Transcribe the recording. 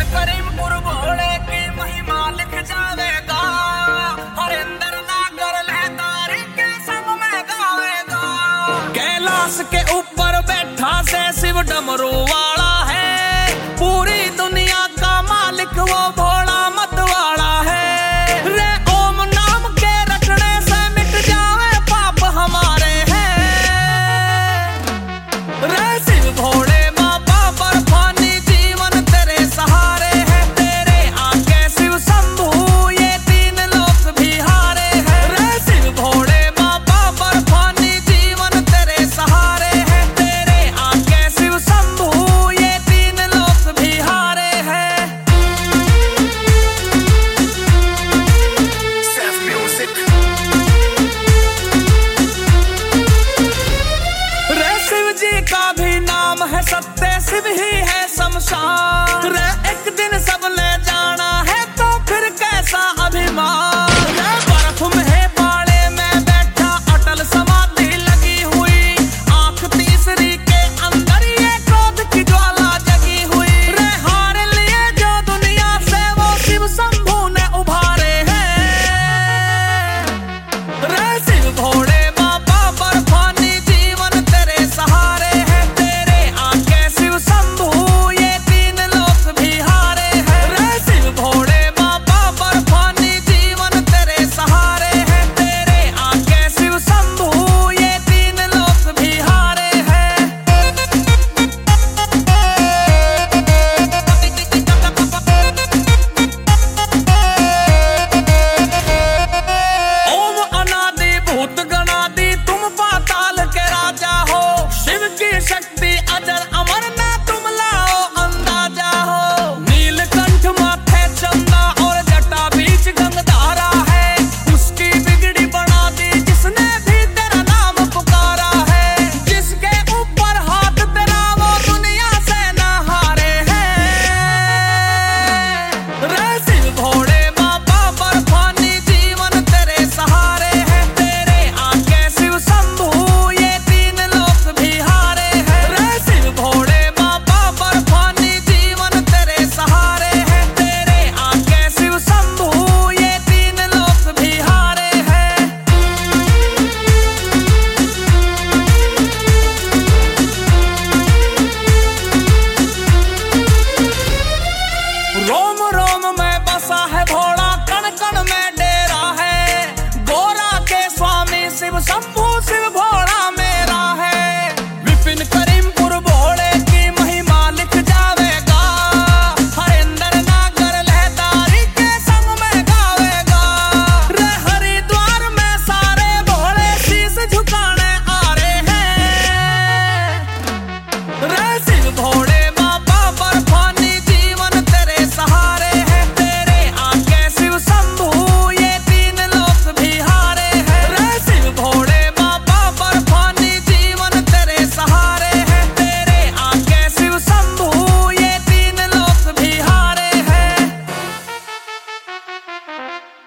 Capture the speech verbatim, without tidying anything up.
करीमपुर भोले की महिमा लिख जावेगा, हरिंदर नागर लहदारी के संग में गावेगा। कैलाश के ऊपर बैठा से शिव डमरू वाला है, पूरी दुनिया का मालिक वो भोला मत वाला है। रे ओम नाम के रटने से मिट जावे पाप हमारे हैं। रे शिव भोले सत्य शिव ही है शमशान। रे एक दिन सब ले जाना है तो फिर कैसा अभिमान।